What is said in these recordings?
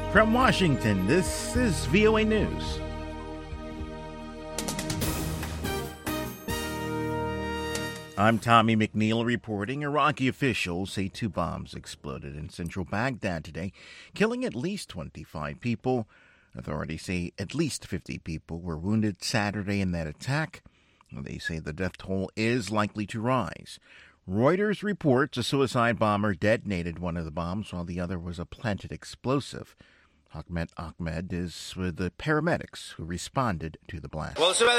From Washington, this is VOA News. I'm Tommy McNeil reporting. Iraqi officials say 2 bombs exploded in central Baghdad today, killing at least 25 people. Authorities say at least 50 people were wounded Saturday in that attack. They say the death toll is likely to rise. Reuters reports a suicide bomber detonated one of the bombs while the other was a planted explosive. Ahmed is with the paramedics who responded to the blast.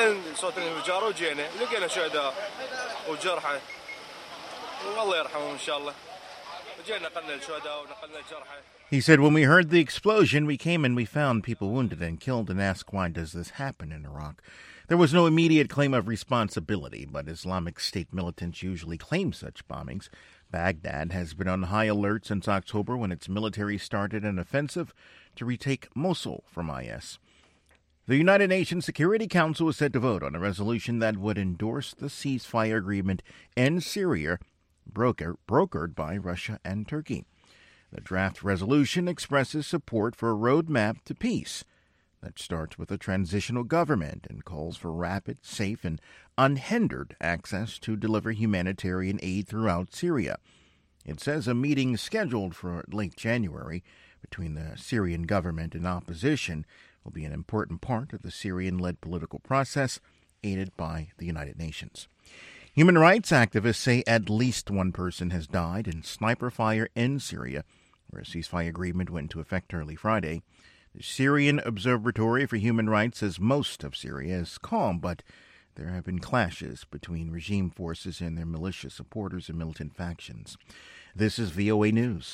He said, when we heard the explosion, we came and we found people wounded and killed and asked, why does this happen in Iraq? There was no immediate claim of responsibility, but Islamic State militants usually claim such bombings. Baghdad has been on high alert since October when its military started an offensive to retake Mosul from IS. The United Nations Security Council is set to vote on a resolution that would endorse the ceasefire agreement in Syria, brokered by Russia and Turkey. The draft resolution expresses support for a roadmap to peace that starts with a transitional government and calls for rapid, safe, and unhindered access to deliver humanitarian aid throughout Syria. It says a meeting scheduled for late January between the Syrian government and opposition will be an important part of the Syrian-led political process aided by the United Nations. Human rights activists say at least 1 person has died in sniper fire in Syria, where a ceasefire agreement went into effect early Friday. The Syrian Observatory for Human Rights says most of Syria is calm, but there have been clashes between regime forces and their militia supporters and militant factions. This is VOA News.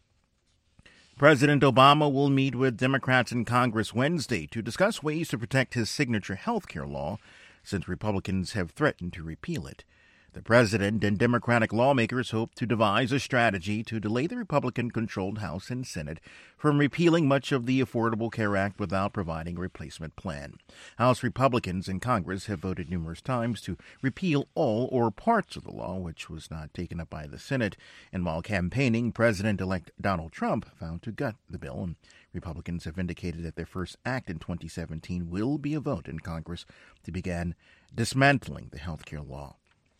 President Obama will meet with Democrats in Congress Wednesday to discuss ways to protect his signature health care law, since Republicans have threatened to repeal it. The president and Democratic lawmakers hope to devise a strategy to delay the Republican-controlled House and Senate from repealing much of the Affordable Care Act without providing a replacement plan. House Republicans in Congress have voted numerous times to repeal all or parts of the law, which was not taken up by the Senate. And while campaigning, President-elect Donald Trump vowed to gut the bill. And Republicans have indicated that their first act in 2017 will be a vote in Congress to begin dismantling the health care law.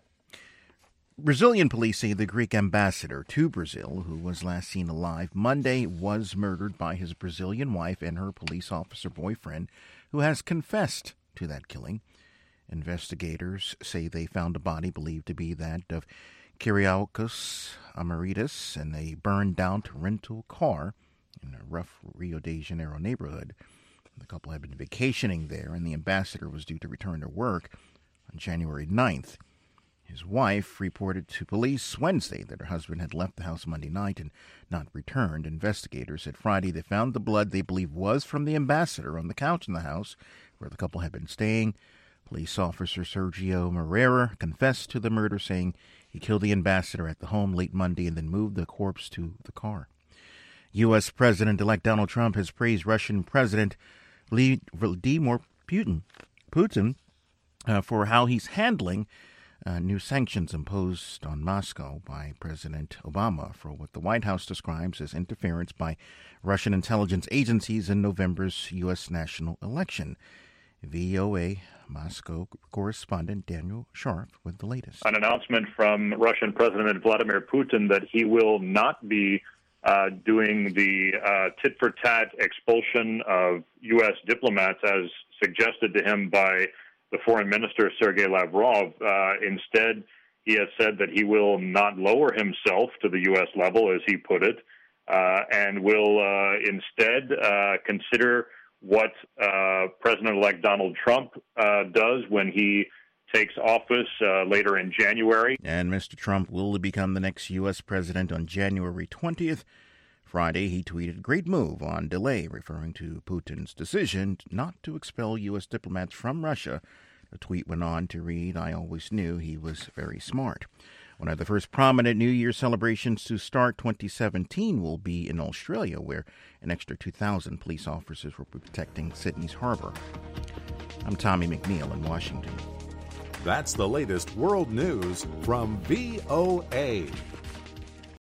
Brazilian police say the Greek ambassador to Brazil, who was last seen alive Monday, was murdered by his Brazilian wife and her police officer boyfriend, who has confessed to that killing. Investigators say they found a body believed to be that of Kyriakos Amaritis in a burned-down rental car in a rough Rio de Janeiro neighborhood. The couple had been vacationing there, and the ambassador was due to return to work on January 9th. His wife reported to police Wednesday that her husband had left the house Monday night and not returned. Investigators said Friday they found the blood they believe was from the ambassador on the couch in the house where the couple had been staying. Police officer Sergio Moreira confessed to the murder, saying he killed the ambassador at the home late Monday and then moved the corpse to the car. U.S. President-elect Donald Trump has praised Russian President Vladimir Putin for how he's handling new sanctions imposed on Moscow by President Obama for what the White House describes as interference by Russian intelligence agencies in November's U.S. national election. VOA Moscow correspondent Daniel Sharp with the latest. An announcement from Russian President Vladimir Putin that he will not be doing the tit-for-tat expulsion of U.S. diplomats as suggested to him by the foreign minister, Sergei Lavrov. Instead, he has said that he will not lower himself to the U.S. level, as he put it, and will instead consider what President-elect Donald Trump does when he takes office later in January. And Mr. Trump will become the next U.S. president on January 20th. Friday, he tweeted, "Great move on delay," referring to Putin's decision not to expel U.S. diplomats from Russia. The tweet went on to read, "I always knew he was very smart." One of the first prominent New Year celebrations to start 2017 will be in Australia, where an extra 2,000 police officers will be protecting Sydney's harbor. I'm Tommy McNeil in Washington. That's the latest world news from VOA.